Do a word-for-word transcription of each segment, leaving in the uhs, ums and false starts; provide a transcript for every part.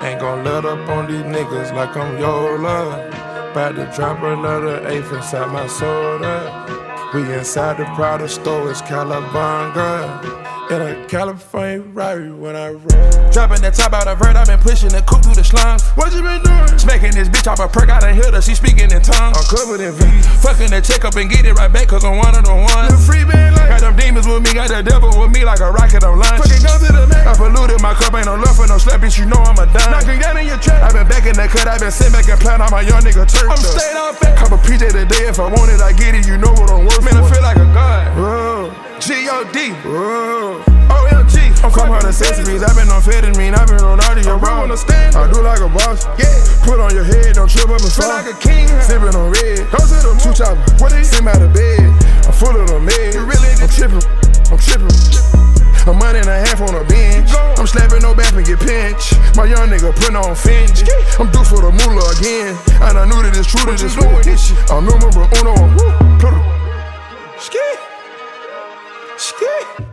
Ain't gon' let up on these niggas like I'm Yola. Bout to drop another eighth inside my soda. We inside the Prada store, it's Calabunga. In a California Rari when I roll. Dropping that top out of vert, I been pushing the coupe through the slums. What you been doing? Smacking this bitch off a perk, I done heard her, she speaking in tongues. I'm covered in V's. Fucking the check up and get it right back, cause I'm one of the ones. The free band like. Got them demons with me, got the devil with me like a rocket on lunch. Fucking guns to the neck. I polluted my cup, ain't no love for no slap, bitch, you know I'm a dime. Knocking down in your trap. I been back in the cut, I been sitting back and plan on my young nigga turf. I'm staying off fat. Cop a P J today, if I want it, I get it, you know what I'm worth. Man, I feel like a god. Whoa. G O D. Whoa. O M G. I'm come out of accessories, I been on amphetamine, I been on audio, bro. On the stand, I do like a boss. Yeah. Put on your head, don't trip up and fall. Feel like a king. Sippin' on red. Go to the two chopper. What is? Sit out of bed. I'm full of the meds. You really? I'm trippin'. I'm trippin'. A month and a half on a bench. I'm slapping no back and get pinched. My young nigga putting on Finch. I'm due for the moolah again. And I knew that it's true to this with this shit. I'm number uno. Pluto. Ski. Ski.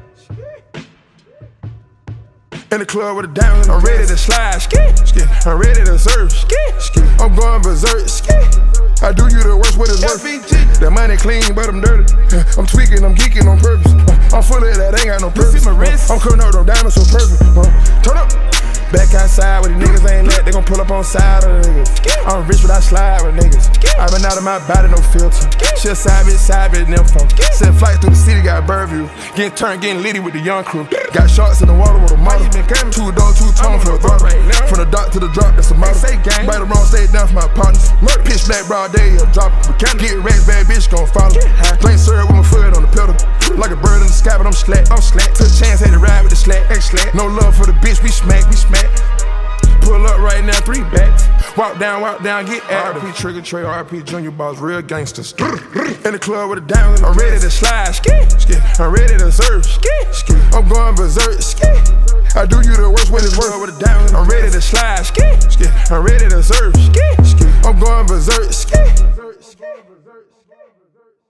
In the club with a diamond, I'm ready to slide. Ski. Ski. I'm ready to surf. Ski. Ski. I'm going berserk. Ski. I do you the worst, what it's worth. That money clean, but I'm dirty. I'm tweaking, I'm geeking on purpose. I'm full of that, ain't got no purpose. I'm cutting up them diamonds so perfect. Turn up. Back outside with these niggas ain't let, they gon' pull up on side of the niggas. I'm rich but I slide with niggas. I been out of my body, no filter. Shit side bitch, side bitch, them folks. Sent flights through the city, got Burview. Getting turned, getting litty with the young crew. Got shots in the water with a model. Two dogs, two tones for a throttle. From the dock to the drop, that's a model. Right or wrong, stay down for my partners. Pitch black, broad day, a drop. Get racks, bad bitch gon' follow. Plain syrup with my foot on the pedal. Like a bird in the sky, but I'm slack. I'm slack. Took a chance, had to ride with the slack. No love for the bitch, we smack, we smack. Pull up right now, three backs. Walk down, walk down, get out. R P Trigger Trey, R P Junior Boss, real gangsters. In the club with a diamond, I'm ready to slide. I'm ready to surf. I'm going berserk. I do you the worst when it's worth with a diamond. I'm ready to slide. I'm ready to surf. I'm going berserk.